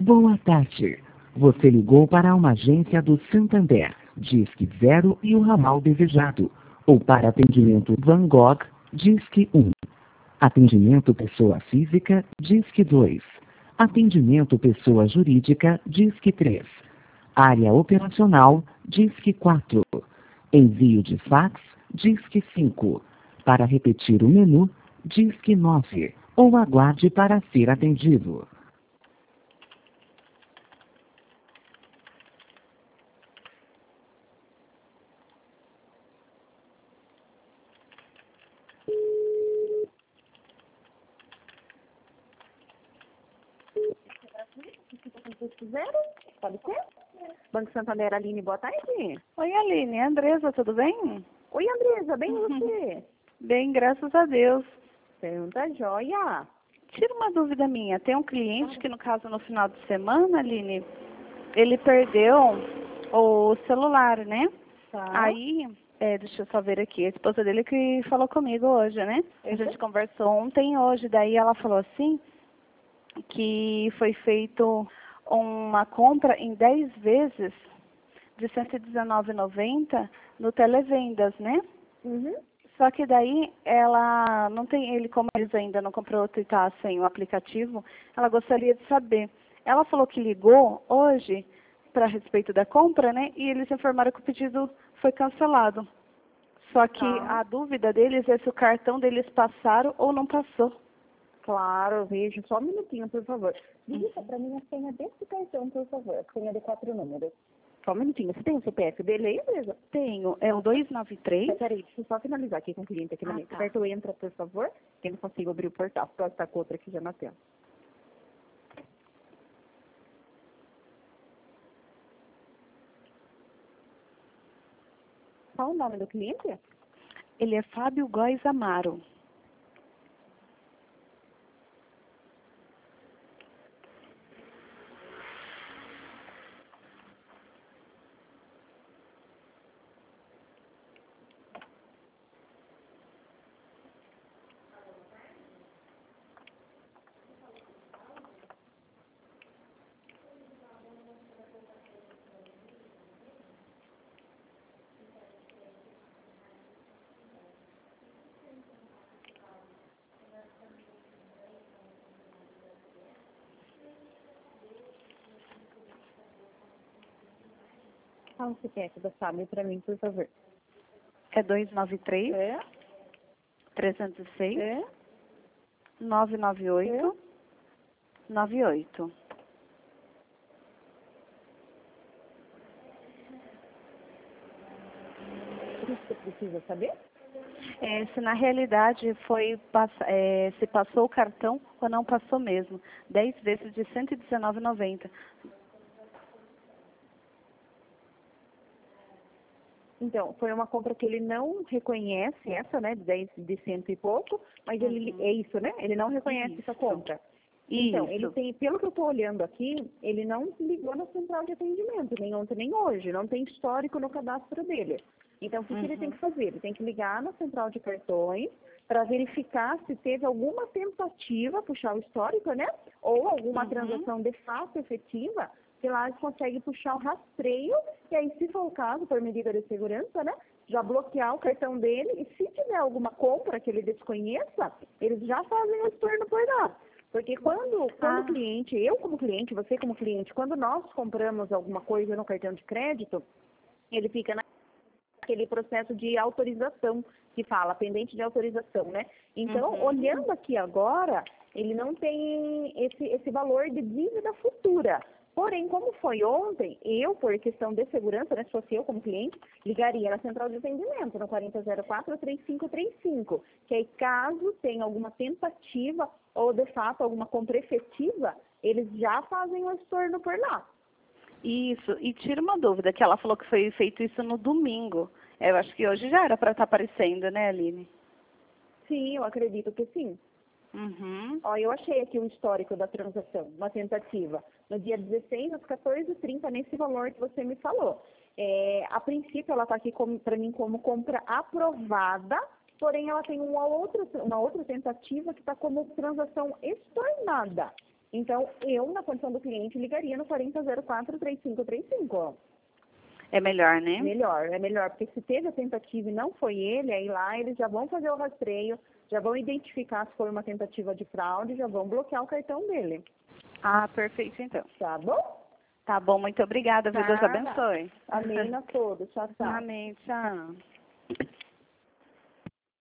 Boa tarde. Você ligou para uma agência do Santander, Disque 0 e o ramal desejado. Ou para atendimento Van Gogh, Disque 1. Atendimento pessoa física, Disque 2. Atendimento pessoa jurídica, Disque 3. Área operacional, Disque 4. Envio de fax, Disque 5. Para repetir o menu, Disque 9. Ou aguarde para ser atendido. Zero? Pode ser? Banco Santander, Aline, boa tarde. Oi, Aline. Andresa, tudo bem? Oi, Andresa, bem você? Bem, graças a Deus. Tá joia. Tira uma dúvida minha. Tem um cliente que, no caso, no final de semana, Aline, ele perdeu o celular, né? Tá. Aí, deixa eu só ver aqui, a esposa dele que falou comigo hoje, né? A gente conversou ontem e hoje, daí ela falou assim, que foi feito uma compra em 10 vezes de R$ 119,90 no Televendas, né? Uhum. Só que daí ela não tem, ele como eles ainda não comprou outro e está sem o aplicativo, ela gostaria de saber. Ela falou que ligou hoje para respeito da compra, né? E eles informaram que o pedido foi cancelado. Só que a dúvida deles é se o cartão deles passaram ou não passou. Claro, vejo. Só um minutinho, por favor. Digita para mim a senha desse cartão, por favor. A senha de 4 números. Só um minutinho. Você tem o CPF dele aí, Andresa? Tenho, é o 293. Peraí, deixa eu só finalizar aqui com o cliente aqui na minha. Tá. Certo, entra, por favor, que eu não consigo abrir o portal. Pode estar com outra aqui já na tela. Qual o nome do cliente? Ele é Fábio Góes Amaro. Qual o CPF da Fábio para mim, por favor? É 293 306 998 98. O que você precisa saber? Se na realidade se passou o cartão ou não passou mesmo. 10 vezes de R$ 119,90. Então, foi uma compra que ele não reconhece essa, né, de cento e pouco, mas ele, é isso, né? Ele não reconhece essa compra. Então, ele tem, pelo que eu estou olhando aqui, ele não ligou na central de atendimento, nem ontem nem hoje, não tem histórico no cadastro dele. Então, o que ele tem que fazer? Ele tem que ligar na central de cartões para verificar se teve alguma tentativa, puxar o histórico, né? Ou alguma transação de fato efetiva, que lá eles conseguem puxar o rastreio, e aí, se for o caso, por medida de segurança, né? Já bloquear o cartão dele, e se tiver alguma compra que ele desconheça, eles já fazem o estorno por lá. Porque quando o cliente, eu como cliente, você como cliente, quando nós compramos alguma coisa no cartão de crédito, ele fica naquele processo de autorização, que fala, pendente de autorização, né? Então, olhando aqui agora, ele não tem esse valor de dívida futura. Porém, como foi ontem, eu, por questão de segurança, né, se fosse eu como cliente, ligaria na central de atendimento, no 4004-3535, que aí, caso tenha alguma tentativa ou, de fato, alguma compra efetiva, eles já fazem o estorno por lá. Isso, e tira uma dúvida, que ela falou que foi feito isso no domingo. Eu acho que hoje já era para estar aparecendo, né, Aline? Sim, eu acredito que sim. Ó, eu achei aqui o histórico da transação, uma tentativa. No dia 16, às 14h30, nesse valor que você me falou. A princípio, ela está aqui para mim como compra aprovada, porém ela tem uma outra tentativa que está como transação estornada. Então, eu, na condição do cliente, ligaria no 4004-3535, ó. É melhor, né? É melhor, porque se teve a tentativa e não foi ele, aí lá eles já vão fazer o rastreio, já vão identificar se foi uma tentativa de fraude, já vão bloquear o cartão dele. Ah, perfeito, então. Tá bom? Tá bom, muito obrigada, viu? Deus abençoe. Amém a todos. Tchau, tchau. Amém, tchau.